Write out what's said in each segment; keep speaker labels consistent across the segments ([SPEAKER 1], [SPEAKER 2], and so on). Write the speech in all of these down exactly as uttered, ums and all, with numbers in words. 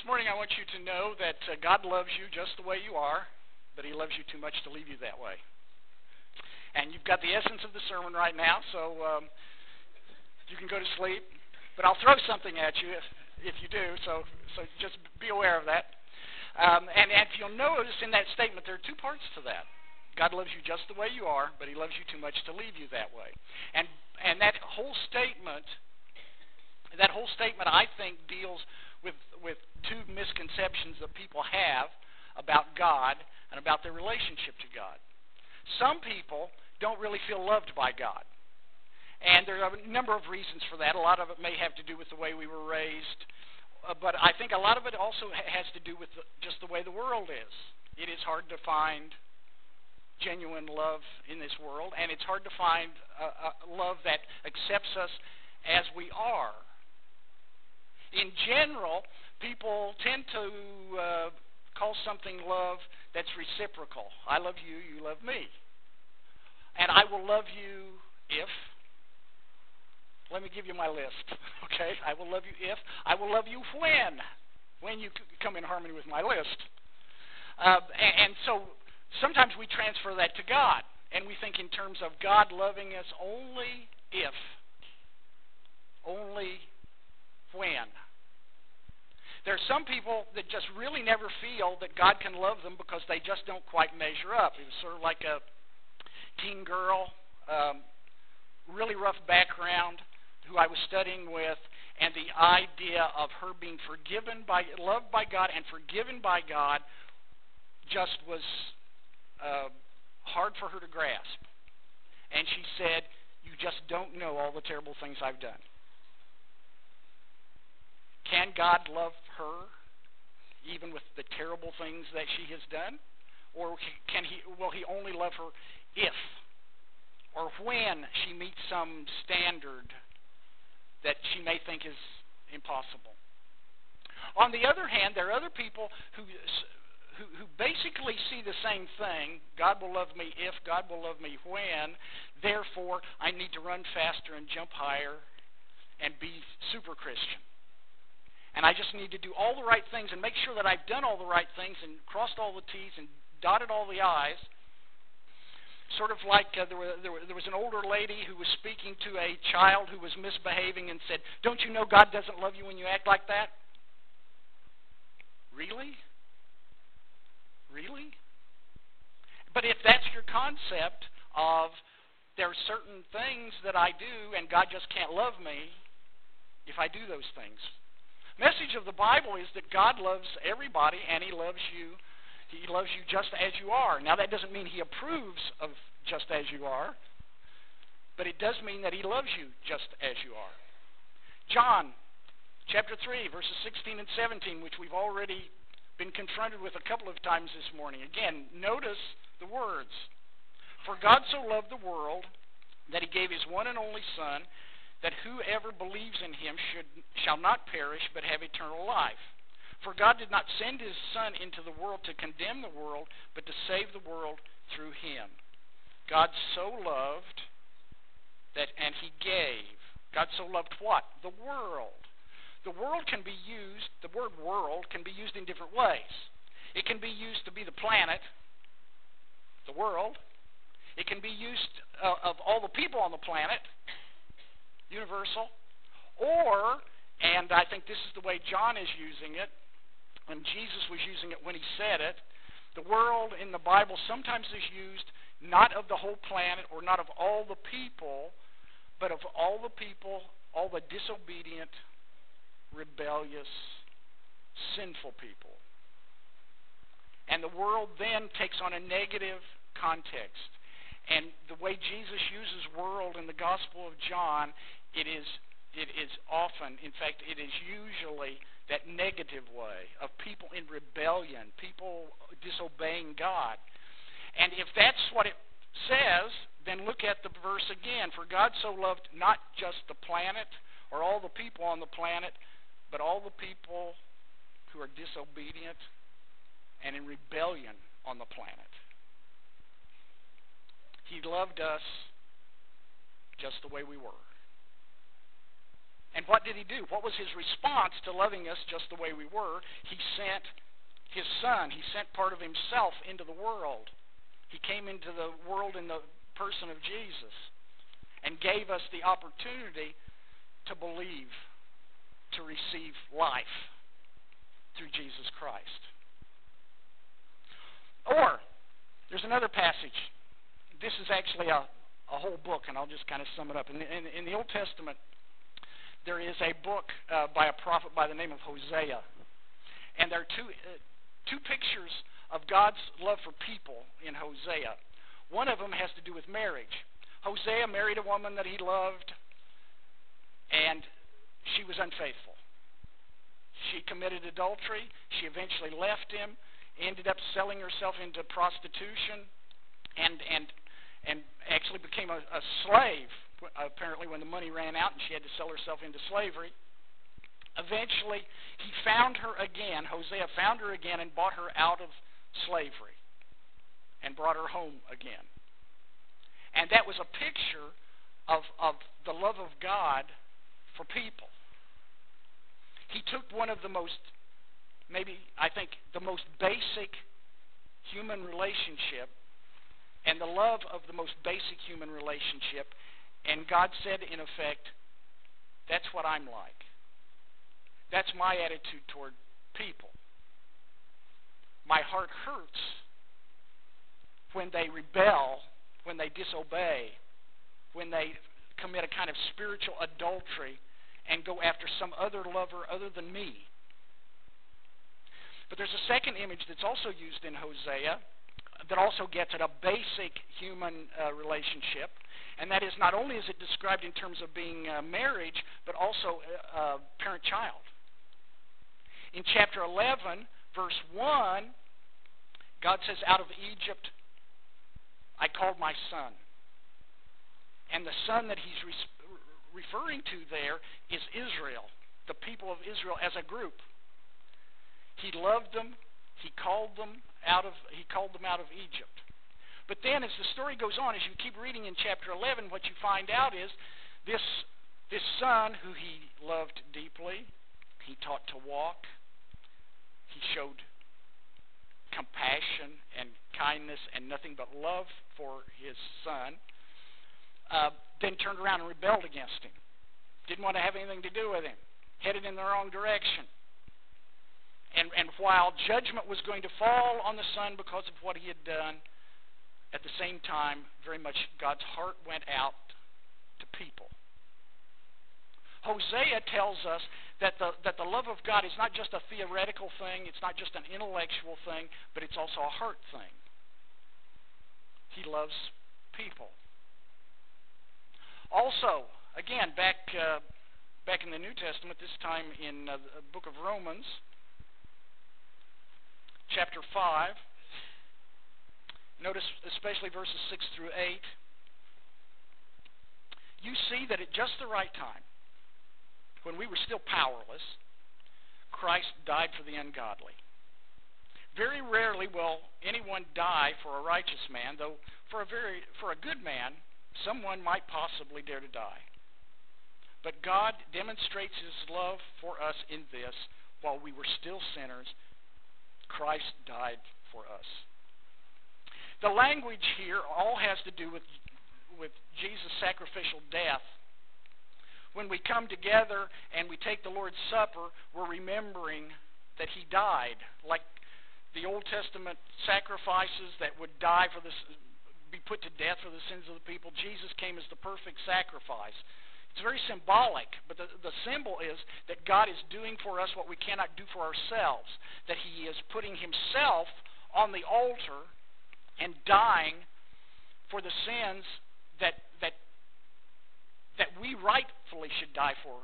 [SPEAKER 1] This morning I want you to know that uh, God loves you just the way you are, but He loves you too much to leave you that way. And you've got the essence of the sermon right now, so um, you can go to sleep. But I'll throw something at you if, if you do, so so just be aware of that. Um, and, and if you'll notice in that statement, there are two parts to that. God loves you just the way you are, but He loves you too much to leave you that way. And and that whole statement, that whole statement, I think, deals with with two misconceptions that people have about God and about their relationship to God. Some people don't really feel loved by God. And there are a number of reasons for that. A lot of it may have to do with the way we were raised. Uh, but I think a lot of it also ha- has to do with the, just the way the world is. It is hard to find genuine love in this world, and it's hard to find a, a love that accepts us as we are. In general, people tend to uh, call something love that's reciprocal. I love you, you love me. And I will love you if, let me give you my list, okay? I will love you if, I will love you when, when you come in harmony with my list. Uh, and, and so sometimes we transfer that to God, and we think in terms of God loving us only if, only when. There are some people that just really never feel that God can love them because they just don't quite measure up. It was sort of like a teen girl, um, really rough background, who I was studying with, and the idea of her being forgiven by, loved by God and forgiven by God just was uh, hard for her to grasp. And she said, "You just don't know all the terrible things I've done." Can God love her even with the terrible things that she has done? Or can he, will He only love her if or when she meets some standard that she may think is impossible? On the other hand, there are other people who, who, who basically see the same thing. God will love me if, God will love me when, therefore I need to run faster and jump higher and be super Christian. And I just need to do all the right things and make sure that I've done all the right things and crossed all the T's and dotted all the I's. Sort of like uh, there, were, there, were, there was an older lady who was speaking to a child who was misbehaving and said, "Don't you know God doesn't love you when you act like that?" Really? Really? But if that's your concept of there are certain things that I do and God just can't love me if I do those things. Message of the Bible is that God loves everybody and He loves you. He loves you just as you are. Now that doesn't mean He approves of just as you are, but it does mean that He loves you just as you are. John chapter three, verses sixteen and seventeen, which we've already been confronted with a couple of times this morning. Again, notice the words. "For God so loved the world that He gave His one and only Son, that whoever believes in Him should shall not perish but have eternal life. For God did not send His Son into the world to condemn the world, but to save the world through Him. God so loved that, and He gave." God so loved what? The world. The world can be used, the word world can be used in different ways. It can be used to be the planet, the world. It can be used uh, of all the people on the planet, universal. Or, and I think this is the way John is using it, and Jesus was using it when He said it, the world in the Bible sometimes is used not of the whole planet or not of all the people, but of all the people, all the disobedient, rebellious, sinful people. And the world then takes on a negative context. And the way Jesus uses world in the Gospel of John, it is it is often, in fact, it is usually that negative way of people in rebellion, people disobeying God. And if that's what it says, then look at the verse again. "For God so loved not just the planet or all the people on the planet, but all the people who are disobedient and in rebellion on the planet." He loved us just the way we were. And what did he do? What was his response to loving us just the way we were? He sent his Son. He sent part of himself into the world. He came into the world in the person of Jesus and gave us the opportunity to believe, to receive life through Jesus Christ. Or, there's another passage. This is actually a, a whole book, and I'll just kind of sum it up. In the, in, in the Old Testament, there is a book uh, by a prophet by the name of Hosea. And there are two, uh, two pictures of God's love for people in Hosea. One of them has to do with marriage. Hosea married a woman that he loved, and she was unfaithful. She committed adultery. She eventually left him, ended up selling herself into prostitution, and and and actually became a, a slave, apparently, when the money ran out and she had to sell herself into slavery. Eventually, he found her again. Hosea found her again and bought her out of slavery and brought her home again. And that was a picture of, of the love of God for people. He took one of the most, maybe, I think, the most basic human relationship and the love of the most basic human relationship, and God said, in effect, that's what I'm like. That's my attitude toward people. My heart hurts when they rebel, when they disobey, when they commit a kind of spiritual adultery and go after some other lover other than me. But there's a second image that's also used in Hosea that also gets at a basic human uh, relationship, and that is not only is it described in terms of being uh, marriage, but also uh, parent-child. In chapter eleven, verse one, God says, out of Egypt I called my son. And the son that he's re- referring to there is Israel, the people of Israel as a group. He loved them. He called them out of he called them out of Egypt. But then as the story goes on, as you keep reading in chapter eleven, what you find out is this this son who he loved deeply, he taught to walk, he showed compassion and kindness and nothing but love for his son, uh, then turned around and rebelled against him. Didn't want to have anything to do with him. Headed in the wrong direction. And, and while judgment was going to fall on the son because of what he had done, at the same time, very much God's heart went out to people. Hosea tells us that the, that the love of God is not just a theoretical thing, it's not just an intellectual thing, but it's also a heart thing. He loves people. Also, again, back uh, back in the New Testament, this time in uh, the book of Romans, chapter five, notice especially verses six through eight, you see that at just the right time, when we were still powerless, Christ died for the ungodly. Very rarely will anyone die for a righteous man, though for a very for a good man, someone might possibly dare to die. But God demonstrates His love for us in this: while we were still sinners, Christ died for us. The language here all has to do with, with Jesus' sacrificial death. When we come together and we take the Lord's Supper, we're remembering that He died. Like the Old Testament sacrifices that would die for this, be put to death for the sins of the people, Jesus came as the perfect sacrifice. It's very symbolic, but the, the symbol is that God is doing for us what we cannot do for ourselves, that He is putting Himself on the altar and dying for the sins that that that we rightfully should die for.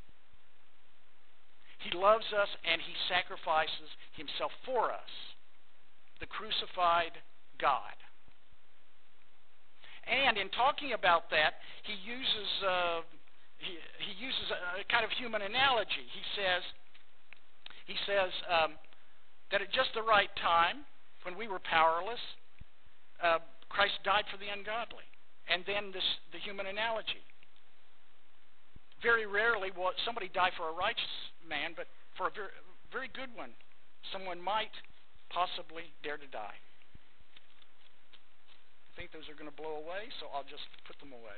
[SPEAKER 1] He loves us and He sacrifices Himself for us, the crucified God. And in talking about that, He uses uh, he, he uses a, a kind of human analogy. He says he says um, that at just the right time, when we were powerless, uh, Christ died for the ungodly. And then this the human analogy. Very rarely will somebody die for a righteous man, but for a very, very good one, someone might possibly dare to die. I think those are going to blow away, so I'll just put them away.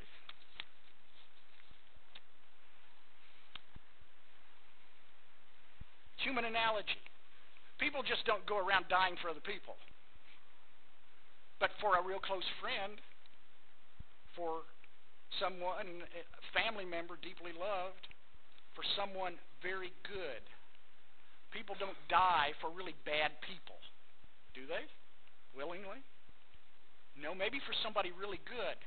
[SPEAKER 1] Human analogy. People just don't go around dying for other people. But for a real close friend, for someone, a family member deeply loved, for someone very good, people don't die for really bad people, do they? Willingly? No, maybe for somebody really good.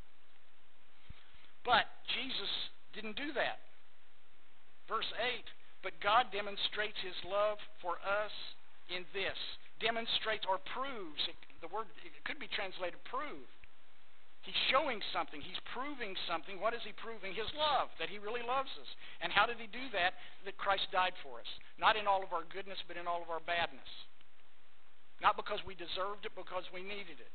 [SPEAKER 1] But Jesus didn't do that. Verse eight, but God demonstrates his love for us in this. Demonstrates or proves. It, the word, it could be translated prove. He's showing something. He's proving something. What is he proving? His love, that he really loves us. And how did he do that? That Christ died for us. Not in all of our goodness, but in all of our badness. Not because we deserved it, because we needed it.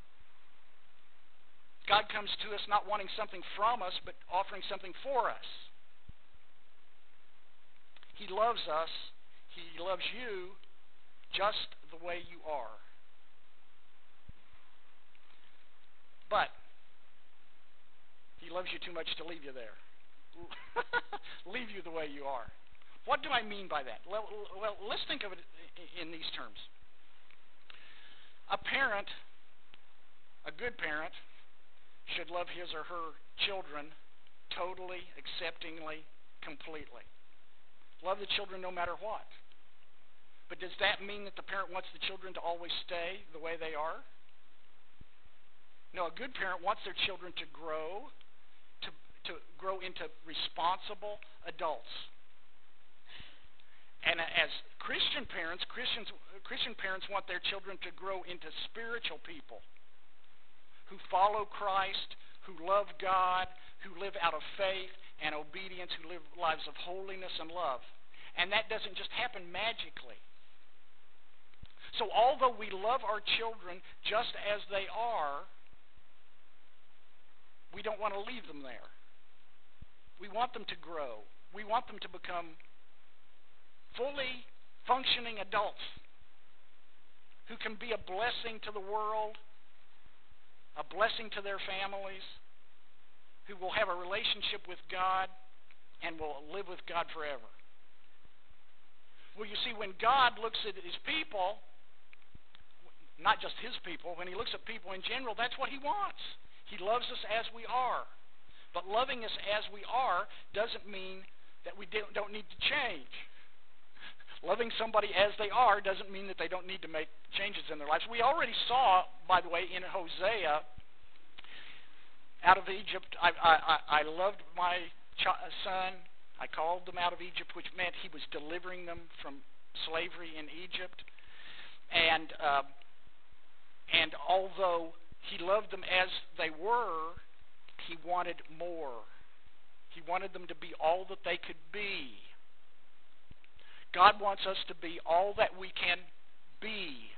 [SPEAKER 1] God comes to us not wanting something from us, but offering something for us. He loves us. He loves you just the way you are. But he loves you too much to leave you there. Leave you the way you are. What do I mean by that? Well, well, let's think of it in these terms. A parent, a good parent, should love his or her children totally, acceptingly, completely. Love the children no matter what. But does that mean that the parent wants the children to always stay the way they are? No, a good parent wants their children to grow, to, to grow into responsible adults. And as Christian parents, Christians, Christian parents want their children to grow into spiritual people who follow Christ, who love God, who live out of faith and obedience, who live lives of holiness and love. And that doesn't just happen magically. So although we love our children just as they are, we don't want to leave them there. We want them to grow. We want them to become fully functioning adults who can be a blessing to the world, a blessing to their families, who will have a relationship with God and will live with God forever. Well, you see, when God looks at his people, not just his people, when he looks at people in general, that's what he wants. He loves us as we are. But loving us as we are doesn't mean that we don't need to change. Loving somebody as they are doesn't mean that they don't need to make changes in their lives. We already saw, by the way, in Hosea, out of Egypt, I, I, I loved my ch- son. I called them out of Egypt, which meant he was delivering them from slavery in Egypt. And uh, and although he loved them as they were, he wanted more. He wanted them to be all that they could be. God wants us to be all that we can be.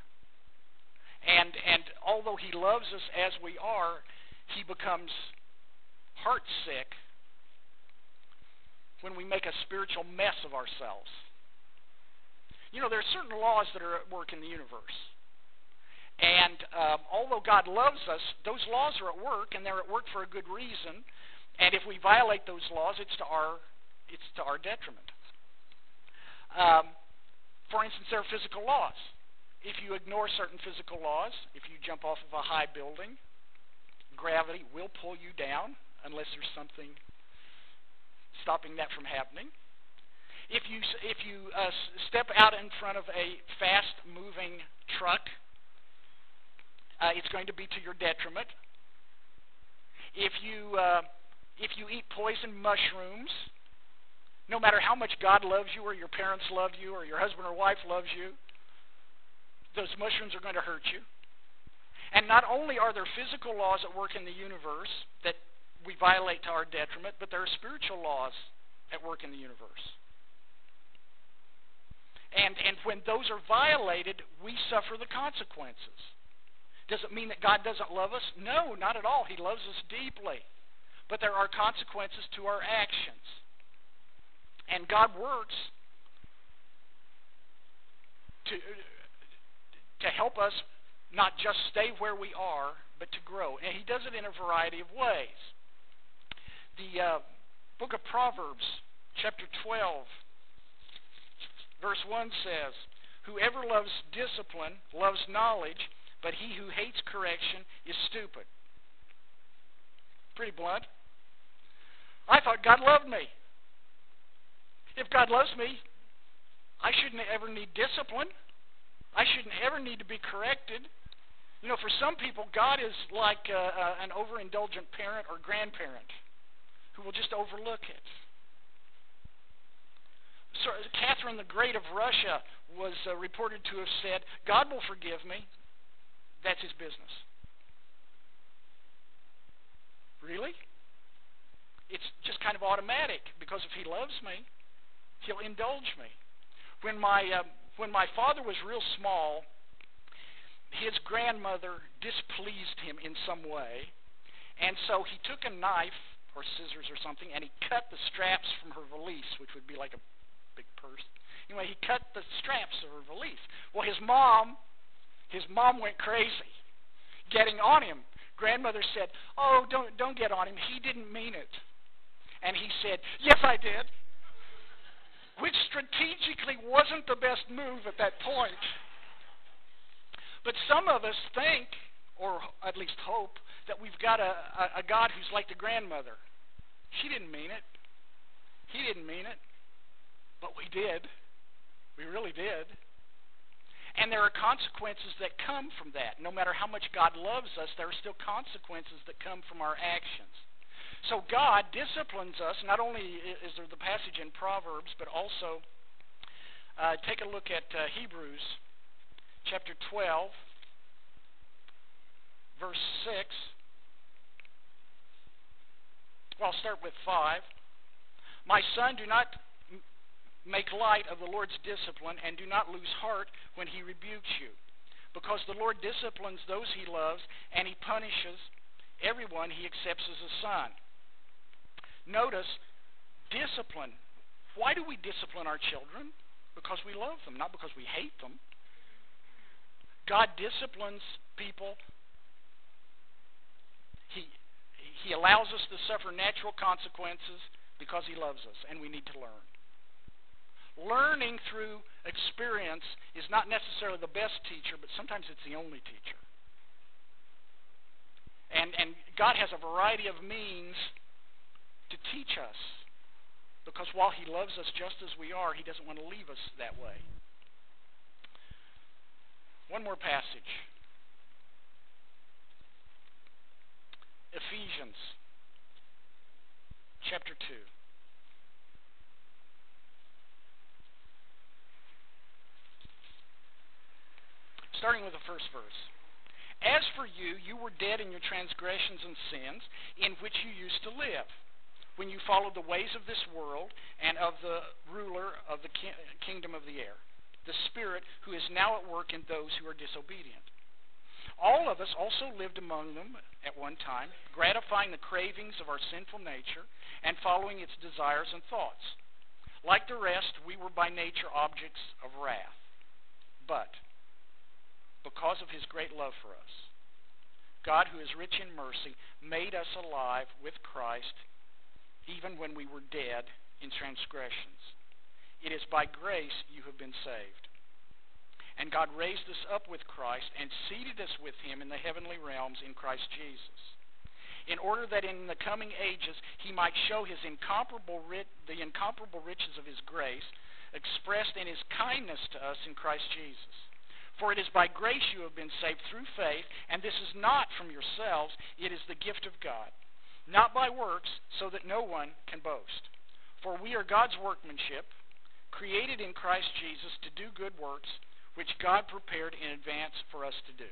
[SPEAKER 1] And and although he loves us as we are, he becomes heartsick when we make a spiritual mess of ourselves. You know, there are certain laws that are at work in the universe. And um, although God loves us, those laws are at work, and they're at work for a good reason. And if we violate those laws, it's to our it's to our detriment. Um, for instance, there are physical laws. If you ignore certain physical laws, if you jump off of a high building, gravity will pull you down unless there's something stopping that from happening. If you if you uh, step out in front of a fast-moving truck, uh, it's going to be to your detriment. If you uh, if you eat poison mushrooms, no matter how much God loves you or your parents love you or your husband or wife loves you, those mushrooms are going to hurt you. And not only are there physical laws at work in the universe that we violate to our detriment, but there are spiritual laws at work in the universe. And, and when those are violated, we suffer the consequences. Does it mean that God doesn't love us? No, not at all. He loves us deeply. But there are consequences to our actions. And God works to, to help us not just stay where we are, but to grow. And He does it in a variety of ways. The uh, book of Proverbs, chapter twelve, verse one says, "Whoever loves discipline loves knowledge, but he who hates correction is stupid." Pretty blunt. I thought God loved me. If God loves me, I shouldn't ever need discipline. I shouldn't ever need to be corrected. You know, for some people, God is like uh, uh, an overindulgent parent or grandparent who will just overlook it. So, Catherine the Great of Russia was uh, reported to have said, "God will forgive me. That's His business." Really? It's just kind of automatic, because if He loves me, He'll indulge me. When my uh, when my father was real small, his grandmother displeased him in some way, and so he took a knife or scissors or something, and he cut the straps from her valise, which would be like a big purse. Anyway, he cut the straps of her valise. Well, his mom, his mom went crazy, getting on him. Grandmother said, "Oh, don't don't get on him. He didn't mean it." And he said, "Yes, I did," which strategically wasn't the best move at that point. But some of us think, or at least hope, that we've got a, a, a God who's like the grandmother. She didn't mean it. He didn't mean it. But we did. We really did. And there are consequences that come from that. No matter how much God loves us, there are still consequences that come from our actions. So God disciplines us. Not only is there the passage in Proverbs, but also uh, take a look at uh, Hebrews chapter twelve, verse six. Well, I'll start with five. "My son, do not m- make light of the Lord's discipline, and do not lose heart when He rebukes you. Because the Lord disciplines those He loves, and He punishes everyone He accepts as a son." Notice, discipline. Why do we discipline our children? Because we love them, not because we hate them. God disciplines people. He, he allows us to suffer natural consequences because He loves us, and we need to learn. Learning through experience is not necessarily the best teacher, but sometimes it's the only teacher. And, and God has a variety of means to teach us, because while He loves us just as we are, He doesn't want to leave us that way. One more passage. Ephesians chapter two. Starting with the first verse. "As for you, you were dead in your transgressions and sins, in which you used to live, when you followed the ways of this world and of the ruler of the ki- kingdom of the air, the Spirit who is now at work in those who are disobedient. All of us also lived among them at one time, gratifying the cravings of our sinful nature and following its desires and thoughts. Like the rest, we were by nature objects of wrath. But because of His great love for us, God, who is rich in mercy, made us alive with Christ even when we were dead in transgressions. It is by grace you have been saved. And God raised us up with Christ and seated us with Him in the heavenly realms in Christ Jesus, in order that in the coming ages He might show His incomparable ri- the incomparable riches of His grace expressed in His kindness to us in Christ Jesus. For it is by grace you have been saved through faith, and this is not from yourselves, it is the gift of God, not by works, so that no one can boast. For we are God's workmanship, created in Christ Jesus to do good works, which God prepared in advance for us to do."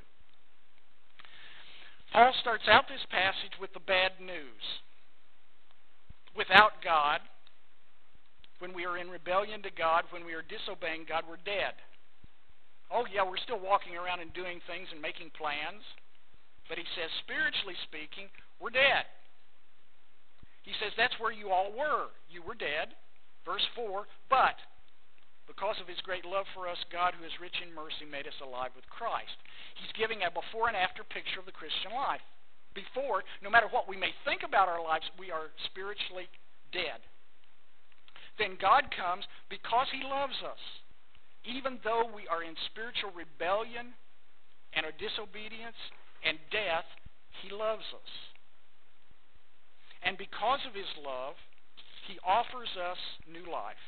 [SPEAKER 1] Paul starts out this passage with the bad news. Without God, when we are in rebellion to God, when we are disobeying God, we're dead. Oh yeah, we're still walking around and doing things and making plans, but he says, spiritually speaking, we're dead. He says that's where you all were. You were dead. Verse four, but because of his great love for us, God, who is rich in mercy, made us alive with Christ. He's giving a before and after picture of the Christian life. Before, no matter what we may think about our lives, we are spiritually dead. Then God comes because he loves us. Even though we are in spiritual rebellion and our disobedience and death, he loves us. And because of his love, he offers us new life.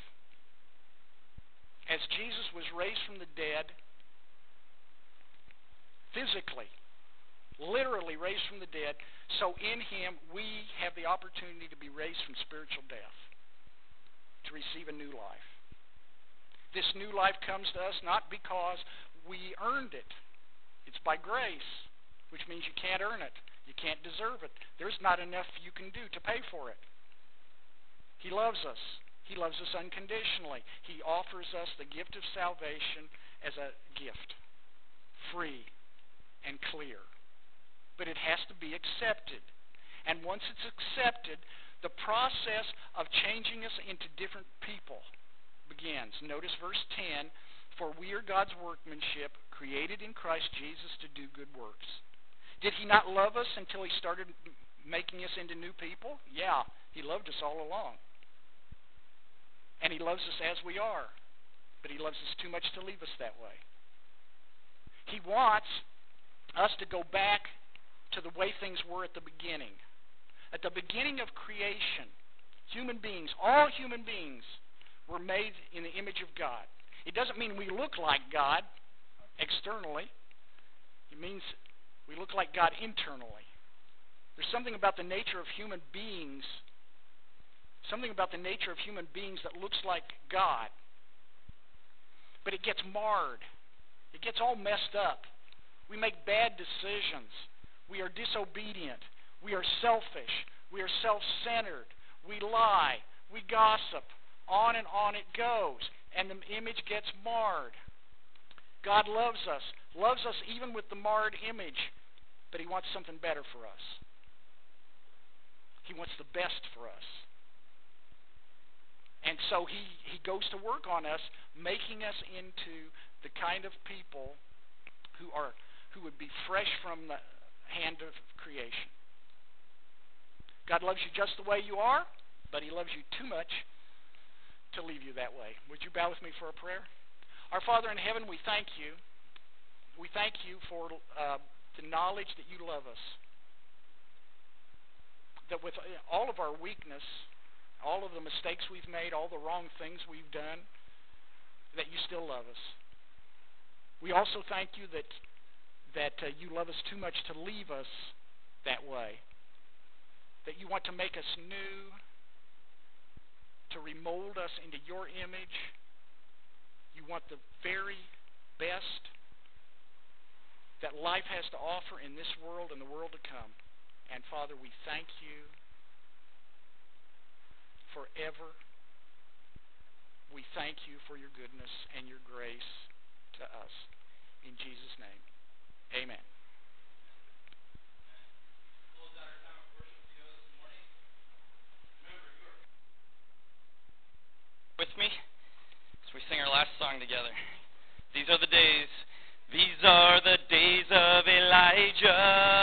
[SPEAKER 1] As Jesus was raised from the dead, physically, literally raised from the dead, so in him we have the opportunity to be raised from spiritual death, to receive a new life. This new life comes to us not because we earned it. It's by grace, which means you can't earn it. You can't deserve it. There's not enough you can do to pay for it. He loves us. He loves us unconditionally. He offers us the gift of salvation as a gift, free and clear. But it has to be accepted. And once it's accepted, the process of changing us into different people begins. Notice verse ten, for we are God's workmanship, created in Christ Jesus to do good works. Did he not love us until he started making us into new people? Yeah, he loved us all along. And he loves us as we are. But he loves us too much to leave us that way. He wants us to go back to the way things were at the beginning. At the beginning of creation, human beings, all human beings, were made in the image of God. It doesn't mean we look like God externally. It means we look like God internally. There's something about the nature of human beings Something about the nature of human beings that looks like God. But it gets marred. It gets all messed up. We make bad decisions. We are disobedient. We are selfish. We are self-centered. We lie. We gossip. On and on it goes. And the image gets marred. God loves us. Loves us even with the marred image. But he wants something better for us. He wants the best for us. And so he, he goes to work on us, making us into the kind of people who are who would be fresh from the hand of creation. God loves you just the way you are, but he loves you too much to leave you that way. Would you bow with me for a prayer? Our Father in heaven, we thank you. We thank you for uh, the knowledge that you love us. That with all of our weakness, all of the mistakes we've made, all the wrong things we've done, that you still love us. We also thank you that that uh, you love us too much to leave us that way. That you want to make us new, to remold us into your image. You want the very best that life has to offer in this world and the world to come. And Father, we thank you forever. We thank you for your goodness and your grace to us. In Jesus' name, amen.
[SPEAKER 2] With me as we sing our last song together. These are the days, these are the days of Elijah.